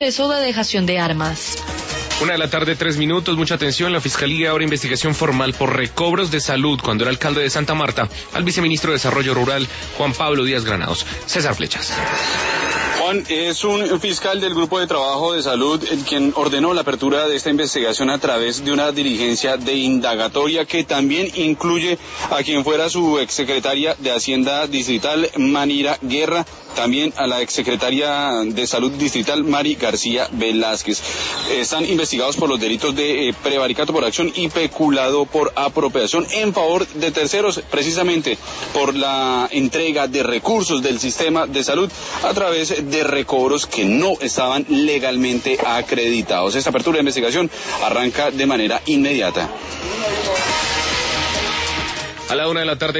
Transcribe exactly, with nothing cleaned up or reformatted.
Eso de dejación de armas. Una de la tarde, tres minutos, mucha atención. La Fiscalía abre investigación formal por recobros de salud cuando era alcalde de Santa Marta al viceministro de Desarrollo Rural, Juan Pablo Díaz Granados. César Flechas. Juan es un fiscal del Grupo de Trabajo de Salud quien ordenó la apertura de esta investigación a través de una diligencia de indagatoria que también incluye a quien fuera su exsecretaria de Hacienda Distrital, Manira Guerra, también a la exsecretaria de Salud Distrital, Mari García Velázquez. Están investigados por los delitos de eh, prevaricato por acción y peculado por apropiación en favor de terceros, precisamente por la entrega de recursos del sistema de salud a través de recobros que no estaban legalmente acreditados. Esta apertura de investigación arranca de manera inmediata. A la una de la tarde.